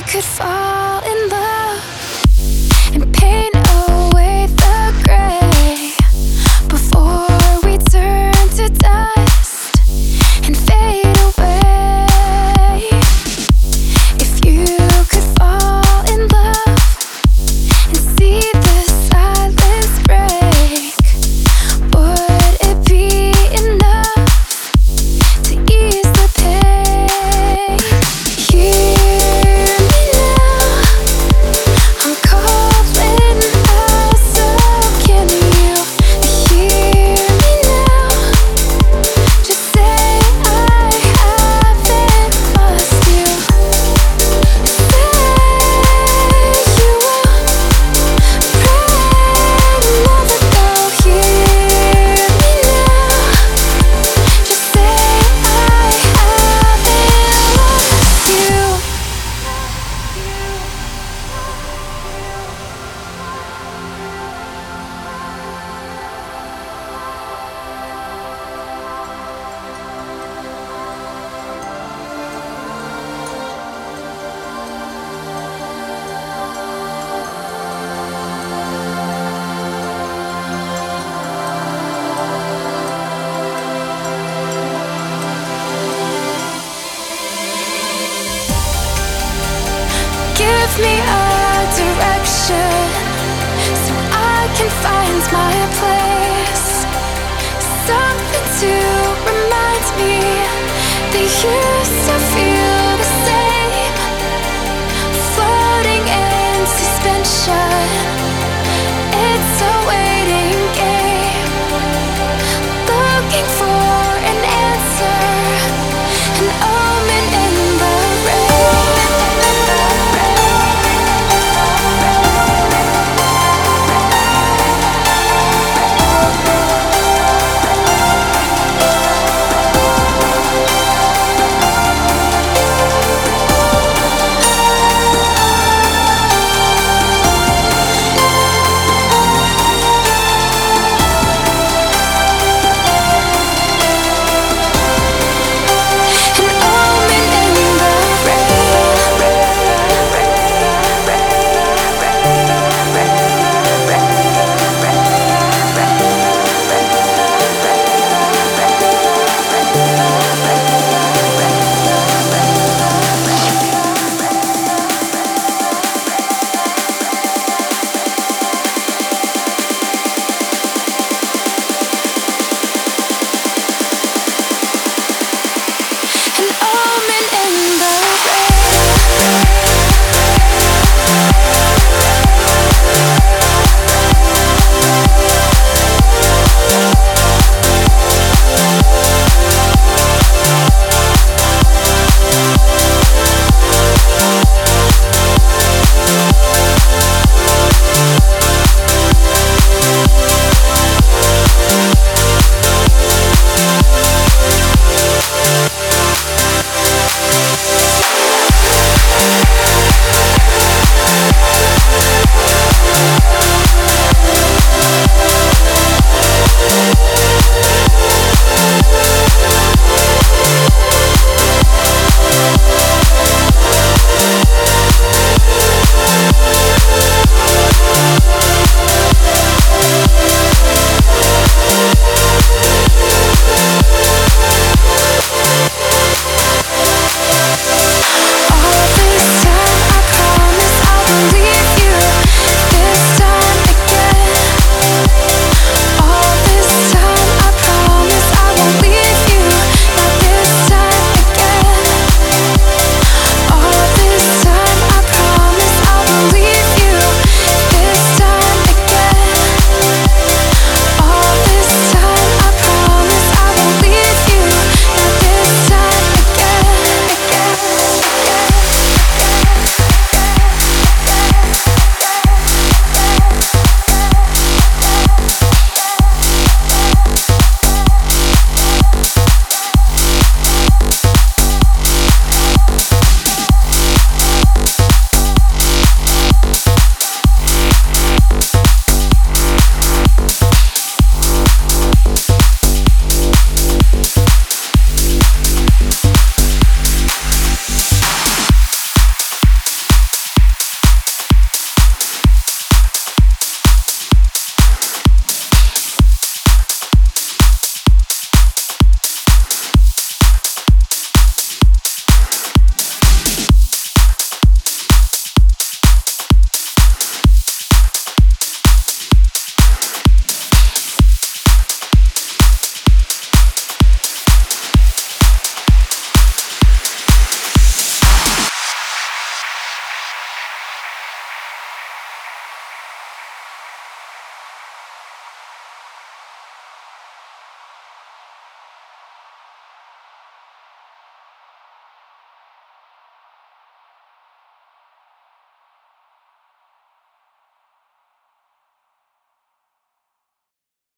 could fall in love and paint away the gray before we turn to dust and fade away. If you could fall in love and see the silence break, would it be enough to ease the pain? Hear me now, I'm calling out, so can you hear me now? Just say I haven't lost you. Say you will pray never go. Hear me now. Just say I haven't lost you. Give me a direction so I can find my place. Something to remind me that you still